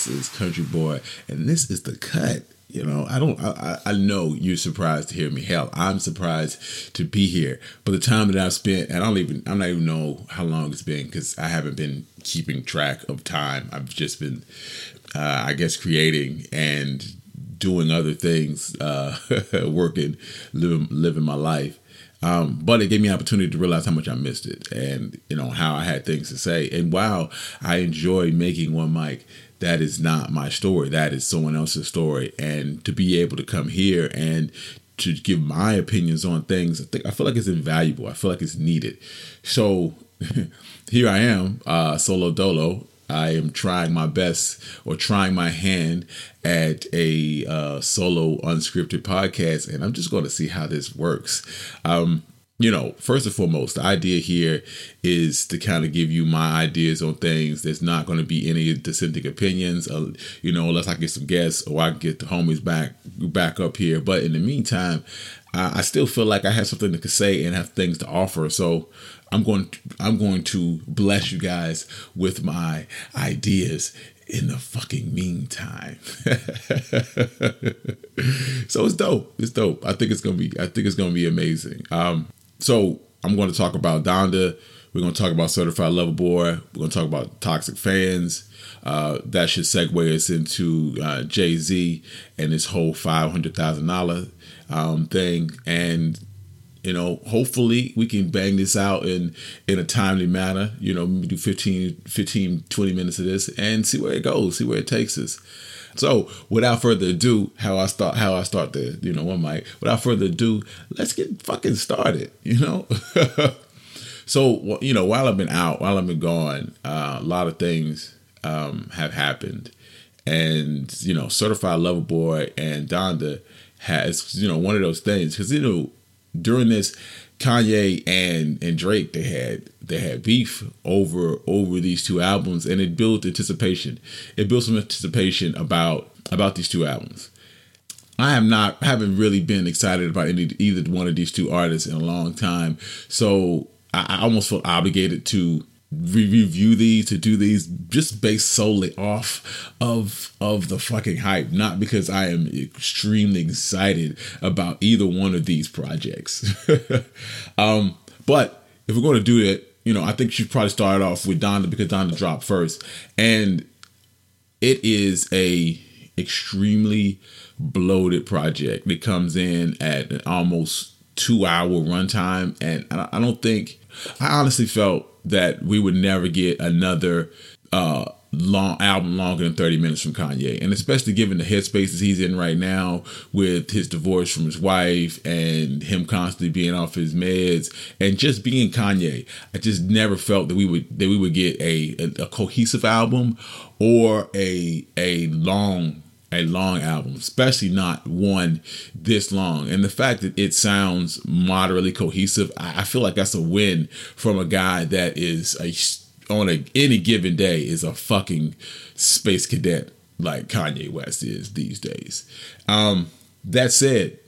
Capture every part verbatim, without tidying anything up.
This is Country Boy, and this is The Cut. You know, I don't, I, I know you're surprised to hear me. Hell, I'm surprised to be here. But the time that I've spent, and I don't even, I don't even know how long it's been because I haven't been keeping track of time. I've just been, uh, I guess, creating and doing other things, uh, working, living, living my life. Um, but it gave me an opportunity to realize how much I missed it and, you know, how I had things to say. And wow, I enjoy making one mic. That is not my story. That is someone else's story. And to be able to come here and to give my opinions on things, I think I feel like it's invaluable. I feel like it's needed. So here I am, uh, solo dolo. I am trying my best or trying my hand at a uh, solo unscripted podcast, and I'm just going to see how this works. Um, You know, first and foremost, the idea here is to kind of give you my ideas on things. There's not going to be any dissenting opinions, uh, you know, unless I get some guests or I can get the homies back back up here. But in the meantime, I, I still feel like I have something to say and have things to offer. So I'm going to, I'm going to bless you guys with my ideas in the fucking meantime. So it's dope. It's dope. I think it's gonna be. I think it's gonna be amazing. Um, So I'm going to talk about Donda. We're going to talk about Certified Lover Boy. We're going to talk about Toxic Fans. Uh, that should segue us into uh, Jay-Z and his whole five hundred thousand dollars um, thing. And, you know, hopefully we can bang this out in, in a timely manner. You know, maybe do fifteen, fifteen, twenty minutes of this and see where it goes, see where it takes us. So without further ado, how I start, how I start the, you know, one mic, without further ado, let's get fucking started, you know? So, you know, while I've been out, while I've been gone, uh, a lot of things um, have happened. And, you know, Certified Lover Boy and Donda has, you know, one of those things. Because, you know, during this, Kanye and, and Drake, they had they had beef over over these two albums, and it built anticipation. It built some anticipation about about these two albums. I have not haven't really been excited about any either one of these two artists in a long time, so I, I almost feel obligated to re- review these, to do these just based solely off of of the fucking hype, not because I am extremely excited about either one of these projects. um, but if we're going to do that, you know, I think you should probably start off with Donda because Donda dropped first, and it is a extremely bloated project. It comes in at an almost two hour runtime, and I don't think I honestly felt that we would never get another uh, long album longer than thirty minutes from Kanye. And especially given the headspaces he's in right now with his divorce from his wife and him constantly being off his meds and just being Kanye, I just never felt that we would that we would get a, a, a cohesive album or a a long a long album, especially not one this long. And the fact that it sounds moderately cohesive, I feel like that's a win from a guy that is a, on a, any given day is a fucking space cadet like Kanye West is these days. Um, that said,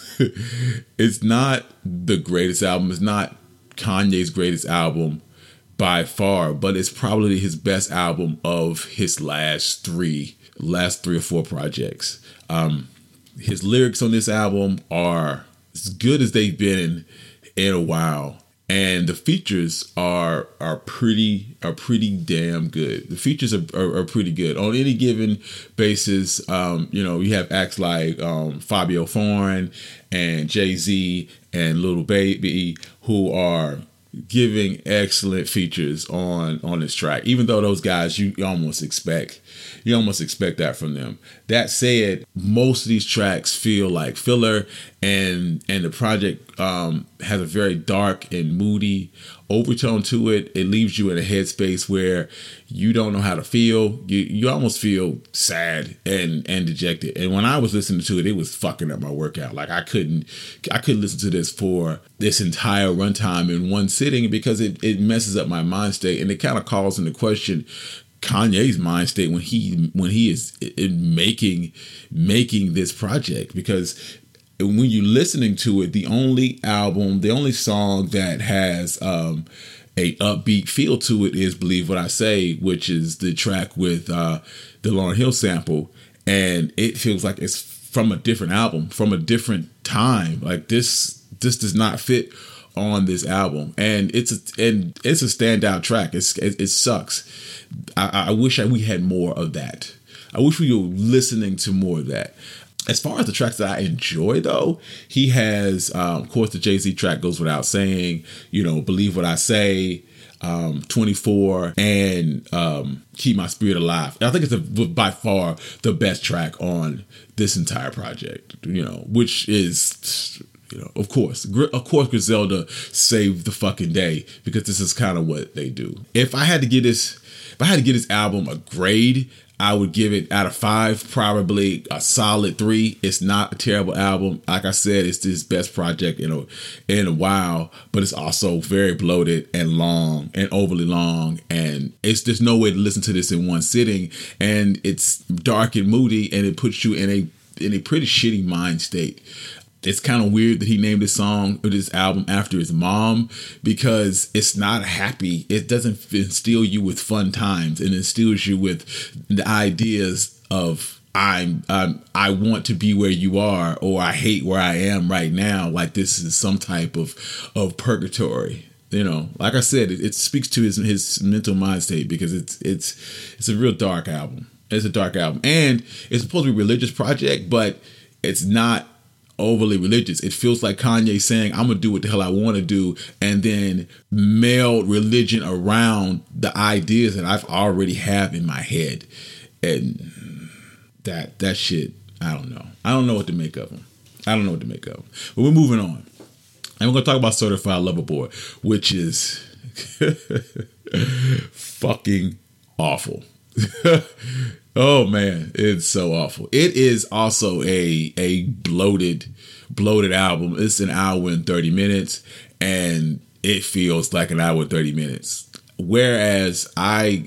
it's not the greatest album. It's not Kanye's greatest album by far, but it's probably his best album of his last three last three or four projects. Um, his lyrics on this album are as good as they've been in, in a while, and the features are are pretty are pretty damn good. The features are, are, are pretty good on any given basis. Um, you know, you have acts like um, Fabio Foreign and Jay-Z and Lil Baby who are giving excellent features on on this track, even though those guys you almost expect you almost expect that from them. That said, most of these tracks feel like filler, and and the project um has a very dark and moody overtone to it. It leaves you in a headspace where you don't know how to feel. You you almost feel sad and and dejected. And when I was listening to it, it was fucking up my workout. Like I couldn't I couldn't listen to this for this entire runtime in one sitting because it, it messes up my mind state, and it kind of calls into question Kanye's mind state when he when he is in making making this project. Because when you're listening to it, the only album, the only song that has um, a upbeat feel to it is Believe What I Say, which is the track with uh, the Lauryn Hill sample. And it feels like it's from a different album, from a different time. Like this, this does not fit on this album, and it's a and it's a standout track. It's it, it sucks. I, I wish I, we had more of that. I wish we were listening to more of that. As far as the tracks that I enjoy, though, he has, um, of course, the Jay-Z track Goes Without Saying. You know, Believe What I Say. Um, twenty-four and um, Keep My Spirit Alive. I think it's a, by far the best track on this entire project, you know, which is, you know, of course, of course, Griselda saved the fucking day, because this is kind of what they do. If I had to give this, if I had to give this album a grade, I would give it out of five, probably a solid three. It's not a terrible album. Like I said, it's his best project in a in a while, but it's also very bloated and long and overly long. And it's there's no way to listen to this in one sitting. And it's dark and moody, and it puts you in a in a pretty shitty mind state. It's kind of weird that he named this song or this album after his mom, because it's not happy. It doesn't instill you with fun times, and instills you with the ideas of I'm, I'm I want to be where you are, or I hate where I am right now. Like this is some type of of purgatory. You know, like I said, it, it speaks to his his mental mind state, because it's it's it's a real dark album. It's a dark album, and it's supposed to be a religious project, but it's not overly religious. It feels like Kanye saying, I'm gonna do what the hell I want to do, and then meld religion around the ideas that I've already have in my head. And that that shit, I don't know. I don't know what to make of them. I don't know what to make of them. But we're moving on. And we're gonna talk about Certified Lover Boy, which is fucking awful. Oh man, it's so awful. It is also a a bloated, bloated album. It's an hour and thirty minutes, and it feels like an hour and thirty minutes. Whereas I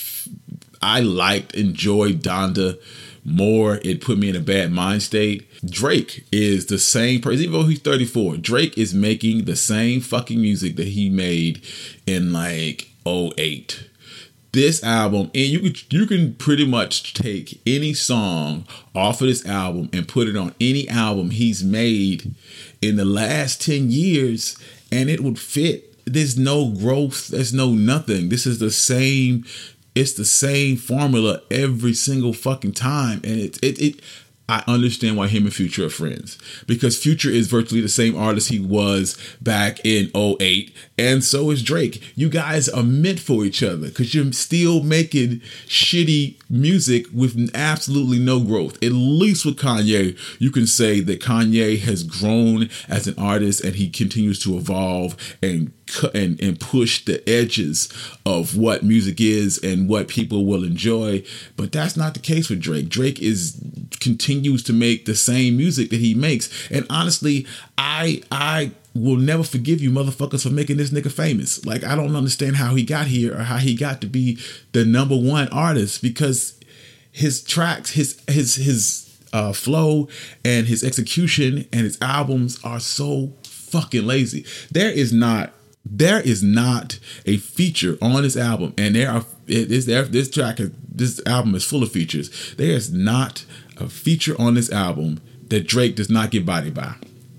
I liked, enjoyed Donda more. It put me in a bad mind state. Drake is the same person, even though he's thirty-four. Drake is making the same fucking music that he made in like oh eight. This album, and you can you can pretty much take any song off of this album and put it on any album he's made in the last ten years, and it would fit. There's no growth. There's no nothing. This is the same. It's the same formula every single fucking time, and it it it. I understand why him and Future are friends, because Future is virtually the same artist he was back in oh eight, and so is Drake. You guys are meant for each other, because you're still making shitty music with absolutely no growth. At least with Kanye, you can say that Kanye has grown as an artist, and he continues to evolve and and and push the edges of what music is and what people will enjoy. But that's not the case with Drake. Drake is continues to make the same music that he makes. And honestly, I I will never forgive you motherfuckers for making this nigga famous. Like, I don't understand how he got here, or how he got to be the number one artist, because his tracks, his his his uh, flow and his execution and his albums are so fucking lazy. There is not There is not a feature on this album, and there are it is there. This track, is, this album is full of features. There is not a feature on this album that Drake does not get bodied by.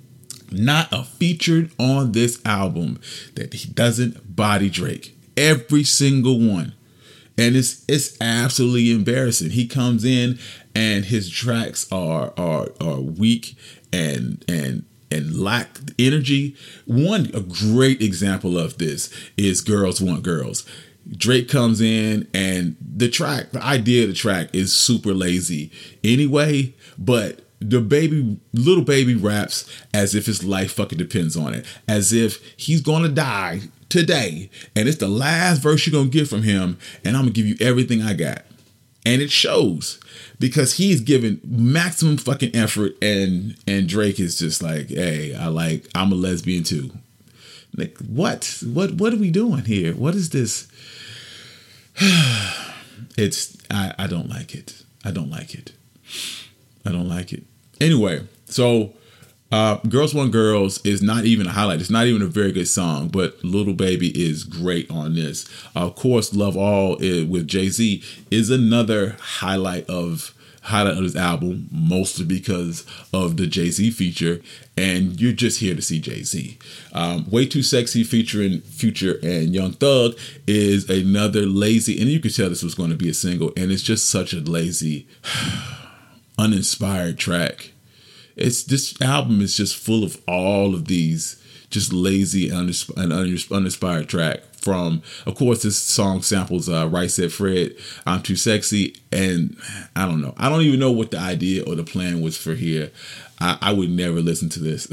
Not a feature on this album that he doesn't body Drake. Every single one, and it's it's absolutely embarrassing. He comes in and his tracks are are are weak and and. and lack energy. One, a great example of this is Girls Want Girls. Drake comes in, and the track, the idea of the track is super lazy anyway, but the baby, little baby raps as if his life fucking depends on it, as if he's gonna die today, and it's the last verse you're gonna get from him, and I'm gonna give you everything I got. And it shows, because he's given maximum fucking effort, and and Drake is just like, hey, I like, I'm a lesbian too. Like, what? What what are we doing here? What is this? It's, I, I don't like it. I don't like it. I don't like it. Anyway, so Uh, Girls Want Girls is not even a highlight. It's not even a very good song, but Little Baby is great on this. Uh, of course, Love All is, with Jay-Z is another highlight of highlight of this album, mostly because of the Jay-Z feature, and you're just here to see Jay-Z. Um, Way Too Sexy featuring Future and Young Thug is another lazy, and you could tell this was going to be a single, and it's just such a lazy, uninspired track. It's this album is just full of all of these just lazy and uninspired track. From, of course, this song samples uh, Right Said Fred, I'm Too Sexy, and I don't know. I don't even know what the idea or the plan was for here. I, I would never listen to this.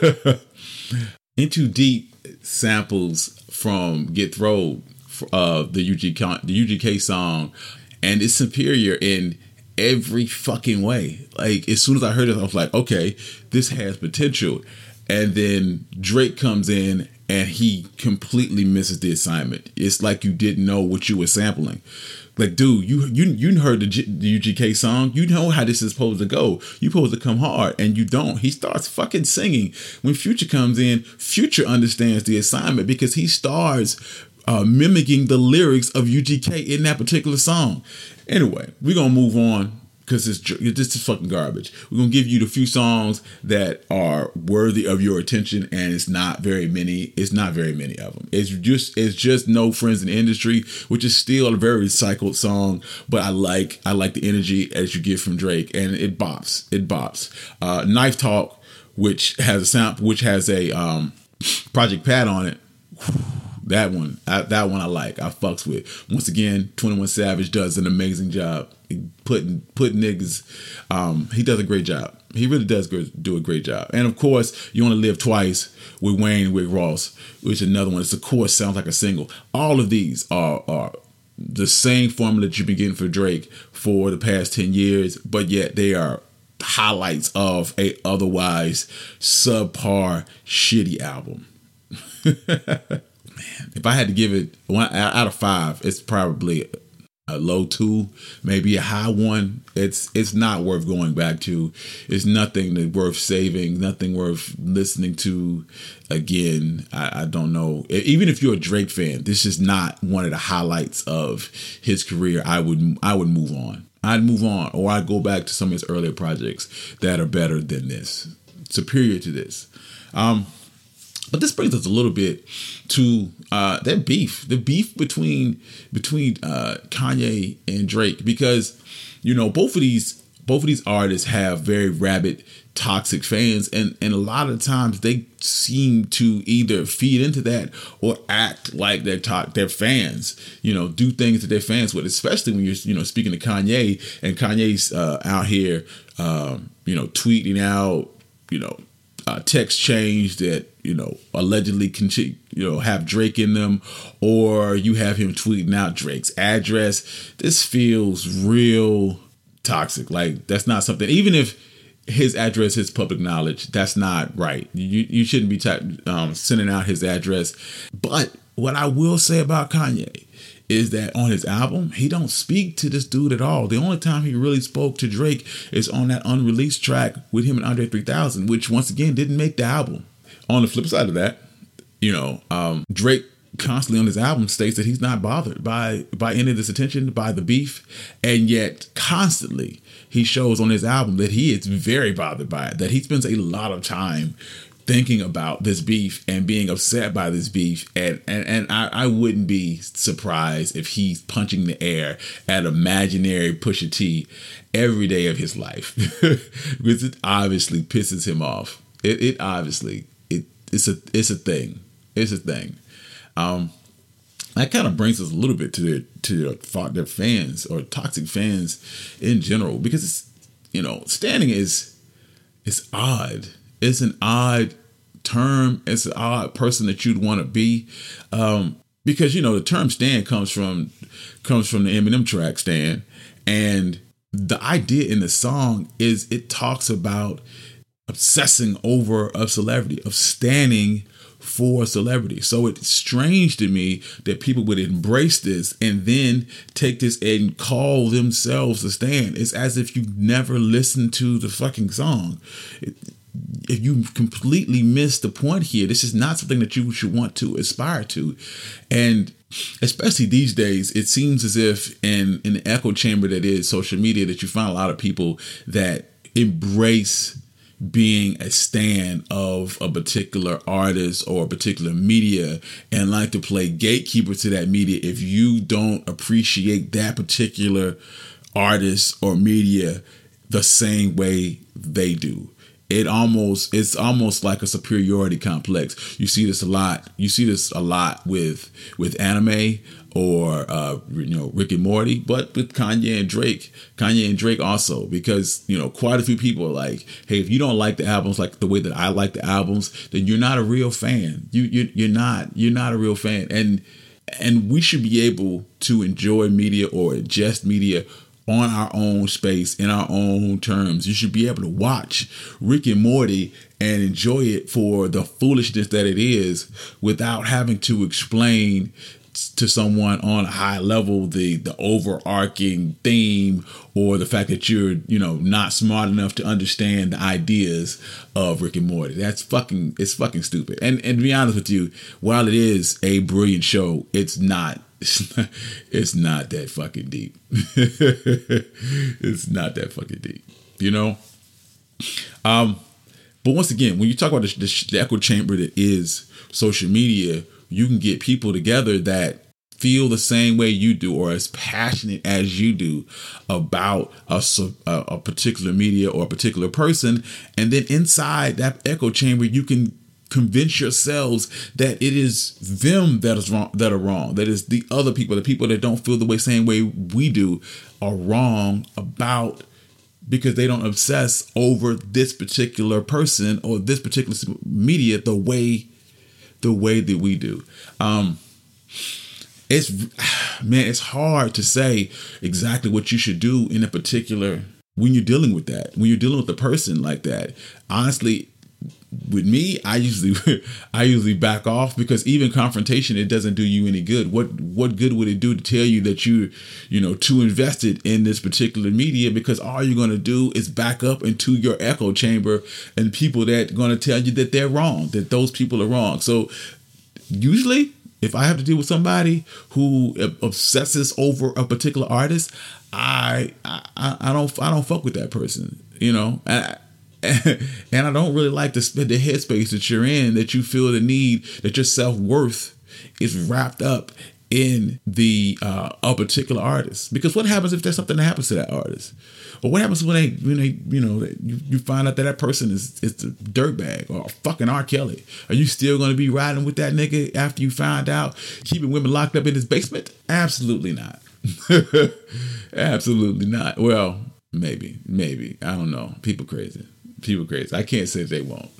Into Deep samples from Get Throwed, uh, the U G K, the U G K song, and it's superior in every fucking way. Like, as soon as I heard it, I was like, okay, this has potential. And then Drake comes in and he completely misses the assignment. It's like you didn't know what you were sampling. Like, dude, you you you heard the, G, the U G K song. You know how this is supposed to go. You're supposed to come hard, and you don't. He starts fucking singing. When Future comes in, Future understands the assignment because he starts uh, mimicking the lyrics of U G K in that particular song. Anyway, we're going to move on because this, this is fucking garbage. We're going to give you the few songs that are worthy of your attention, and it's not very many. It's not very many of them. It's just it's just No Friends in the Industry, which is still a very recycled song, but I like I like the energy as you get from Drake, and it bops. It bops. Uh, Knife Talk, which has a sound, which has a um, Project Pat on it. That one, I, that one I like. I fucks with. Once again, twenty-one Savage does an amazing job putting putting niggas. Um, he does a great job. He really does do a great job. And of course, You Only Live Twice with Wayne and Rick Ross, which is another one. It's of course sounds like a single. All of these are are the same formula that you've been getting for Drake for the past ten years, but yet they are highlights of a otherwise subpar shitty album. Man, if I had to give it one out of five, it's probably a low two, maybe a high one. It's it's not worth going back to. It's nothing that worth saving, nothing worth listening to again. I, I don't know. Even if you're a Drake fan, this is not one of the highlights of his career. I would I would move on. I'd move on, or I'd go back to some of his earlier projects that are better than this, superior to this. Um, But this brings us a little bit to uh, their beef, the beef between between uh, Kanye and Drake, because you know both of these both of these artists have very rabid, toxic fans, and and a lot of times they seem to either feed into that or act like they're to- their fans. You know, do things that they're fans with, especially when you're you know speaking to Kanye, and Kanye's uh, out here, um, you know, tweeting out, you know. Uh, text change that you know allegedly can you know have Drake in them, or you have him tweeting out Drake's address. This feels real toxic. Like that's not something. Even if his address is public knowledge, that's not right. You you shouldn't be t- um, sending out his address. But what I will say about Kanye is that on his album, he don't speak to this dude at all. The only time he really spoke to Drake is on that unreleased track with him and Andre three thousand, which once again didn't make the album. On the flip side of that, you know, um, Drake constantly on his album states that he's not bothered by by any of this attention, by the beef, and yet constantly he shows on his album that he is very bothered by it, that he spends a lot of time thinking about this beef and being upset by this beef, and and, and I, I wouldn't be surprised if he's punching the air at imaginary Pusha T every day of his life because it obviously pisses him off. It, it obviously it it's a it's a thing. It's a thing. Um, that kind of brings us a little bit to their to their, their fans or toxic fans in general, because it's you know standing is it's odd. It's an odd term. It's an odd person that you'd want to be, um, because you know the term "stan" comes from comes from the Eminem track "Stan," and the idea in the song is it talks about obsessing over a celebrity, of standing for a celebrity. So it's strange to me that people would embrace this and then take this and call themselves a stan. It's as if you never listened to the fucking song. It, if you completely miss the point here, this is not something that you should want to aspire to. And especially these days, it seems as if in, in the echo chamber that is social media, that you find a lot of people that embrace being a stan of a particular artist or a particular media and like to play gatekeeper to that media if you don't appreciate that particular artist or media the same way they do. It almost, it's almost like a superiority complex. You see this a lot. You see this a lot with, with anime or, uh, you know, Rick and Morty, but with Kanye and Drake, Kanye and Drake also, because, you know, quite a few people are like, hey, if you don't like the albums like the way that I like the albums, then you're not a real fan. You, you you're not, you're not a real fan. And, and we should be able to enjoy media or ingest media on our own space, in our own terms. You should be able to watch Rick and Morty and enjoy it for the foolishness that it is without having to explain to someone on a high level the the overarching theme or the fact that you're, you know, not smart enough to understand the ideas of Rick and Morty. That's fucking, it's fucking stupid. And and to be honest with you, while it is a brilliant show, it's not It's not, it's not that fucking deep. It's not that fucking deep, you know? Um, but once again, when you talk about the, the, the echo chamber that is social media, you can get people together that feel the same way you do or as passionate as you do about a, a, a particular media or a particular person. And then inside that echo chamber, you can convince yourselves that it is them that is wrong, that are wrong. That is the other people, the people that don't feel the way, same way we do, are wrong about, because they don't obsess over this particular person or this particular media the way, the way that we do. Um, it's, man, it's hard to say exactly what you should do in a particular, when you're dealing with that, when you're dealing with a person like that. Honestly, with me, I usually I usually back off, because even confrontation, it doesn't do you any good. What what good would it do to tell you that you, you know, too invested in this particular media? Because all you're going to do is back up into your echo chamber and people that are going to tell you that they're wrong, that those people are wrong. So usually, if I have to deal with somebody who obsesses over a particular artist, I I, I don't I don't fuck with that person, you know. I, And I don't really like to spend the headspace that you're in, that you feel the need, that your self-worth is wrapped up in the uh, a particular artist. Because what happens if there's something that happens to that artist? Or what happens when they, when they, you know, you, you find out that that person is, is a dirtbag or fucking R. Kelly? Are you still going to be riding with that nigga after you find out keeping women locked up in his basement? Absolutely not. Absolutely not. Well, maybe, maybe. I don't know. People crazy. People crazy. I can't say they won't.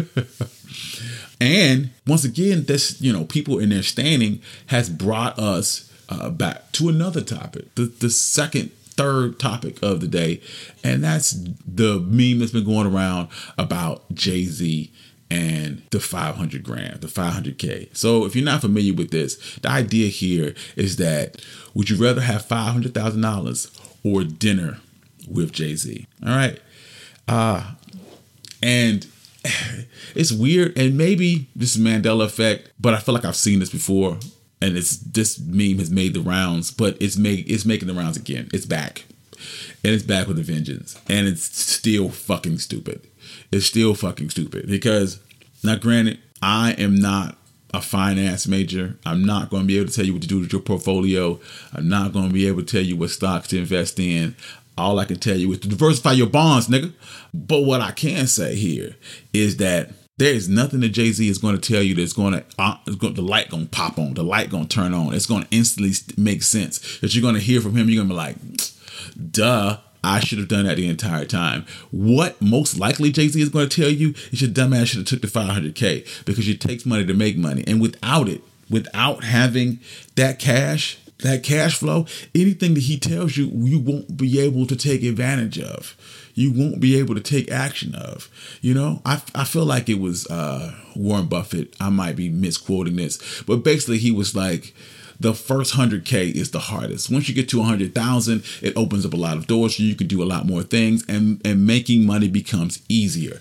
And once again, this, you know, people in their standing has brought us uh, back to another topic, the, the second, third topic of the day. And that's the meme that's been going around about Jay-Z and the five hundred grand, the five hundred K. So if you're not familiar with this, the idea here is that, would you rather have five hundred thousand dollars or dinner with Jay-Z? All right. Uh, and it's weird, and maybe this is Mandela effect, but I feel like I've seen this before, and it's this meme has made the rounds, but it's made it's making the rounds again. It's back, and it's back with a vengeance, and it's still fucking stupid. It's still fucking stupid because, now granted, I am not a finance major. I'm not going to be able to tell you what to do with your portfolio. I'm not going to be able to tell you what stocks to invest in. All I can tell you is to diversify your bonds, nigga. But what I can say here is that there is nothing that Jay-Z is going to tell you that's going to, uh, the light going to pop on, the light going to turn on. It's going to instantly make sense that you're going to hear from him. You're going to be like, duh, I should have done that the entire time. What most likely Jay-Z is going to tell you is your dumb ass should have took the five hundred K, because it takes money to make money. And without it, without having that cash, that cash flow, anything that he tells you, you won't be able to take advantage of. You won't be able to take action of. You know, I, I feel like it was uh, Warren Buffett. I might be misquoting this, but basically he was like, the first one hundred K is the hardest. Once you get to one hundred thousand, it opens up a lot of doors so you can do a lot more things, and, and making money becomes easier.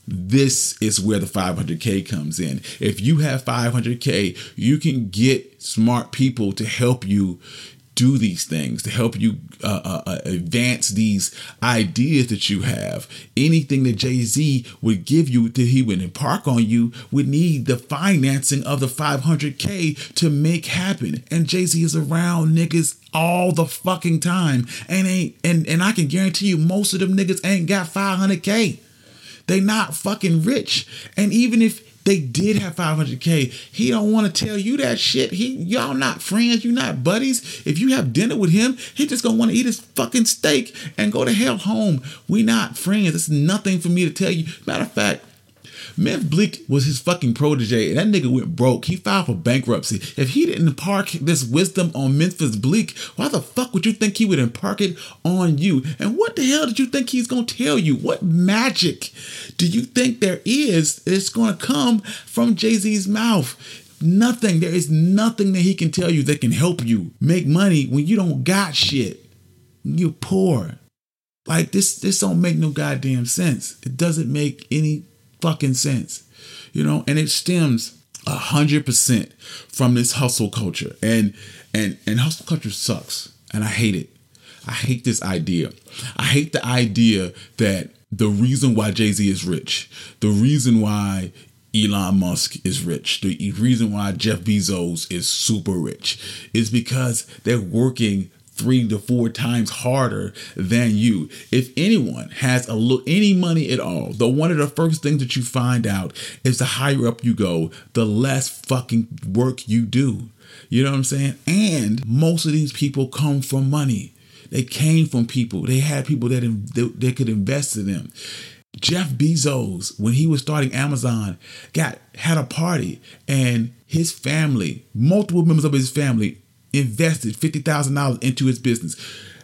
This is where the five hundred K comes in. If you have five hundred K, you can get smart people to help you do these things, to help you uh, uh, advance these ideas that you have. Anything that Jay-Z would give you, that he would impart on you, would need the financing of the five hundred K to make happen. And Jay-Z is around niggas all the fucking time. And ain't and, and I can guarantee you most of them niggas ain't got five hundred K. They not fucking rich. And even if they did have five hundred K, he don't want to tell you that shit. He, y'all not friends. You're not buddies. If you have dinner with him, he just gonna want to eat his fucking steak and go to hell home. We not friends. It's nothing for me to tell you. Matter of fact, Memphis Bleek was his fucking protege, and that nigga went broke. He filed for bankruptcy. If he didn't impart this wisdom on Memphis Bleek, why the fuck would you think he would impart it on you? And what the hell did you think he's going to tell you? What magic do you think there is that's going to come from Jay-Z's mouth? Nothing. There is nothing that he can tell you that can help you make money when you don't got shit. You're poor. Like, this, this don't make no goddamn sense. It doesn't make any fucking sense, you know, and it stems a hundred percent from this hustle culture, and and and hustle culture sucks, and I hate it. I hate this idea. I hate the idea that the reason why Jay-Z is rich, the reason why Elon Musk is rich, the reason why Jeff Bezos is super rich is because they're working three to four times harder than you. If anyone has a look, any money at all, the one of the first things that you find out is the higher up you go, the less fucking work you do. You know what I'm saying? And most of these people come from money. They came from people. They had people that that, that could invest in them. Jeff Bezos, when he was starting Amazon, got had a party, and his family, multiple members of his family, invested fifty thousand dollars into his business.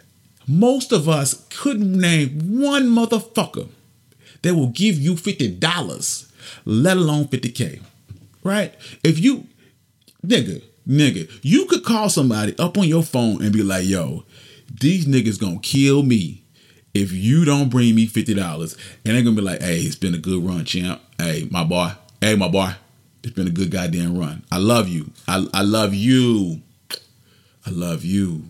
Most of us couldn't name one motherfucker that will give you fifty dollars, let alone fifty K. Right? If you, nigga, nigga, you could call somebody up on your phone and be like, yo, these niggas gonna kill me if you don't bring me fifty dollars. And they're gonna be like, hey, it's been a good run, champ. Hey, my boy. Hey, my boy. It's been a good goddamn run. I love you. I, I love you. I love you.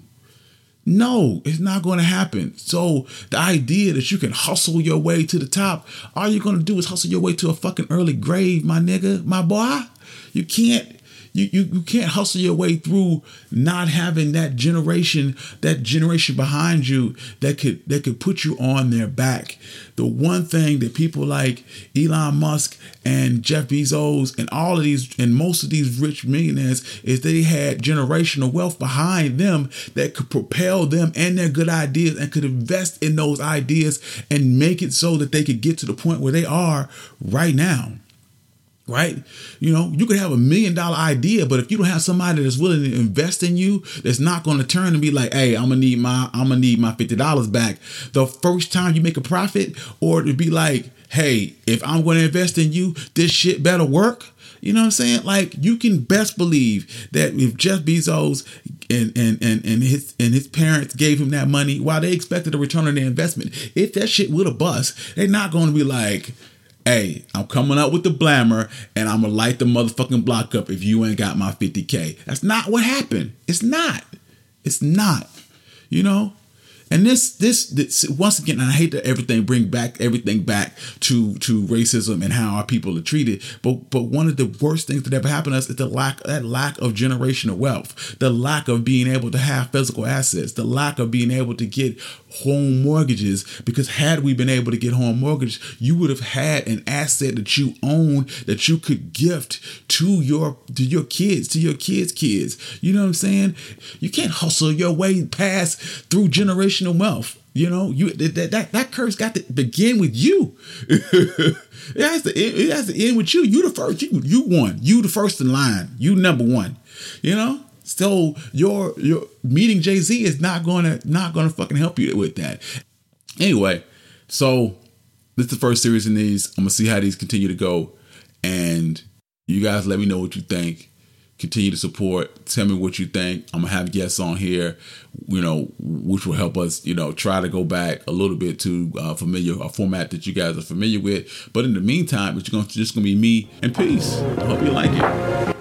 No, it's not going to happen. So the idea that you can hustle your way to the top, all you're going to do is hustle your way to a fucking early grave, my nigga, my boy. You can't. You, you you can't hustle your way through not having that generation, that generation behind you that could that could put you on their back. The one thing that people like Elon Musk and Jeff Bezos and all of these and most of these rich millionaires is they had generational wealth behind them that could propel them and their good ideas and could invest in those ideas and make it so that they could get to the point where they are right now. Right? You know, you could have a million dollar idea, but if you don't have somebody that's willing to invest in you, that's not going to turn and be like, hey, I'm gonna need my, I'm gonna need my fifty dollars back the first time you make a profit, or to be like, hey, if I'm going to invest in you, this shit better work. You know what I'm saying? Like, you can best believe that if Jeff Bezos and and and and his and his parents gave him that money while they expected a return on their investment, if that shit would have bust, they're not going to be like, hey, I'm coming up with the blammer and I'm going to light the motherfucking block up if you ain't got my fifty K. That's not what happened. It's not. It's not. You know? And this, this, this, once again, I hate that everything bring back everything back to to racism and how our people are treated. But but one of the worst things that ever happened to us is the lack that lack of generational wealth, the lack of being able to have physical assets, the lack of being able to get home mortgages. Because had we been able to get home mortgage, you would have had an asset that you own that you could gift to your to your kids, to your kids' kids. You know what I'm saying? You can't hustle your way past through generational wealth. You know, you that that, that curse got to begin with you. it has to it has to end with you. You the first. You you won. You the first in line. You number one. You know. So your your meeting Jay-Z is not gonna not gonna fucking help you with that. Anyway, so this is the first series in these. I'm gonna see how these continue to go, and you guys let me know what you think. Continue to support. Tell me what you think. I'm gonna have guests on here, you know, which will help us, you know, try to go back a little bit to uh, familiar a format that you guys are familiar with. But in the meantime, it's gonna just gonna be me and peace. I hope you like it.